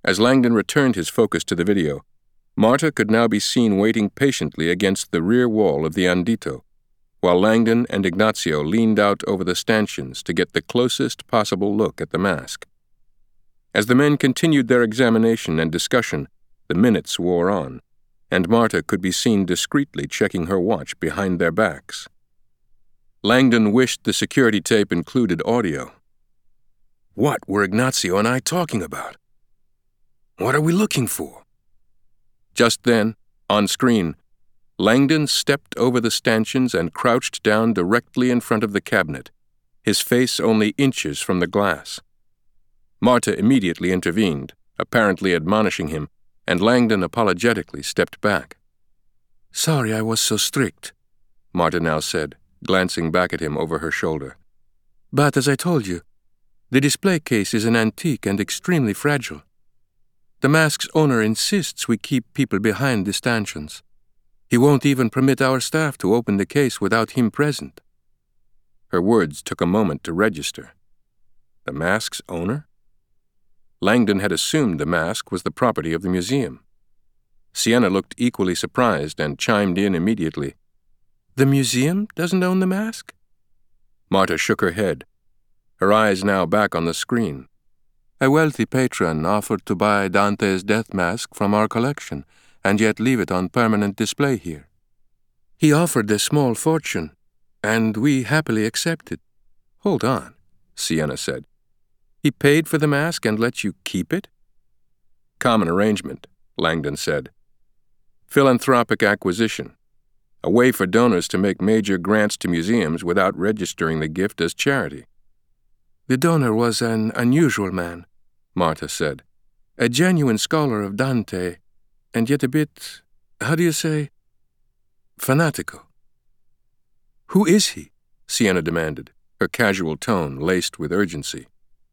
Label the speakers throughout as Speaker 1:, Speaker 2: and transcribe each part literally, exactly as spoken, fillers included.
Speaker 1: As Langdon returned his focus to the video, Marta could now be seen waiting patiently against the rear wall of the Andito, while Langdon and Ignacio leaned out over the stanchions to get the closest possible look at the mask. As the men continued their examination and discussion, the minutes wore on, and Marta could be seen discreetly checking her watch behind their backs. Langdon wished the security tape included audio. What were Ignacio and I talking about? What are we looking for? Just then, on screen, Langdon stepped over the stanchions and crouched down directly in front of the cabinet, his face only inches from the glass. Marta immediately intervened, apparently admonishing him, and Langdon apologetically stepped back. Sorry I was so strict, Marta now said, glancing back at him over her shoulder. But as I told you, the display case is an antique and extremely fragile. The mask's owner insists we keep people behind the stanchions. He won't even permit our staff to open the case without him present. Her words took a moment to register. The mask's owner? Langdon had assumed the mask was the property of the museum. Sienna looked equally surprised and chimed in immediately. The museum doesn't own the mask? Marta shook her head, her eyes now back on the screen. A wealthy patron offered to buy Dante's death mask from our collection and yet leave it on permanent display here. He offered a small fortune, and we happily accepted. Hold on, Sienna said. He paid for the mask and let you keep it? Common arrangement, Langdon said. Philanthropic acquisition. A way for donors to make major grants to museums without registering the gift as charity. The donor was an unusual man, Marta said. A genuine scholar of Dante, and yet a bit, how do you say, fanatical. Who is he? Sienna demanded, her casual tone laced with urgency.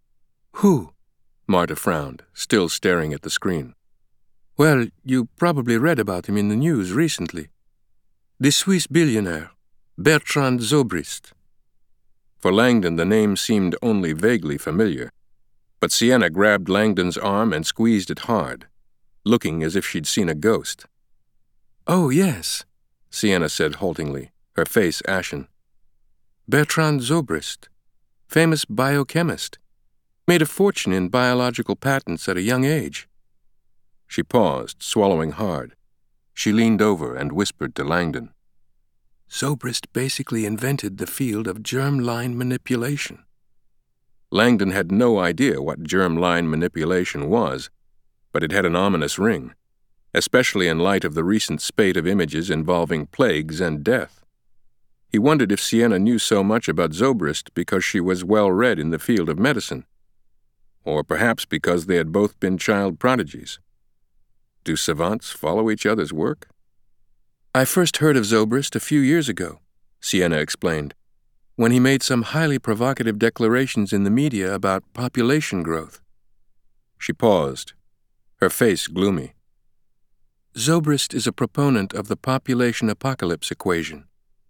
Speaker 1: Who? Marta frowned, still staring at the screen. Well, you probably read about him in the news recently. The Swiss billionaire, Bertrand Zobrist. For Langdon, the name seemed only vaguely familiar, but Sienna grabbed Langdon's arm and squeezed it hard, looking as if she'd seen a ghost. Oh, yes, Sienna said haltingly, her face ashen. Bertrand Zobrist, famous biochemist, made a fortune in biological patents at a young age. She paused, swallowing hard. She leaned over and whispered to Langdon. Zobrist basically invented the field of germline manipulation. Langdon had no idea what germline manipulation was, but it had an ominous ring, especially in light of the recent spate of images involving plagues and death. He wondered if Sienna knew so much about Zobrist because she was well read in the field of medicine, or perhaps because they had both been child prodigies. Do savants follow each other's work? I first heard of Zobrist a few years ago, Sienna explained, when he made some highly provocative declarations in the media about population growth. She paused, her face gloomy. Zobrist is a proponent of the population apocalypse equation.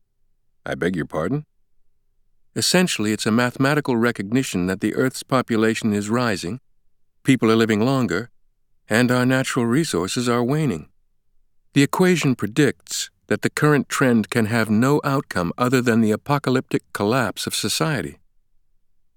Speaker 1: I beg your pardon? Essentially, it's a mathematical recognition that the Earth's population is rising, people are living longer, and our natural resources are waning. The equation predicts that the current trend can have no outcome other than the apocalyptic collapse of society.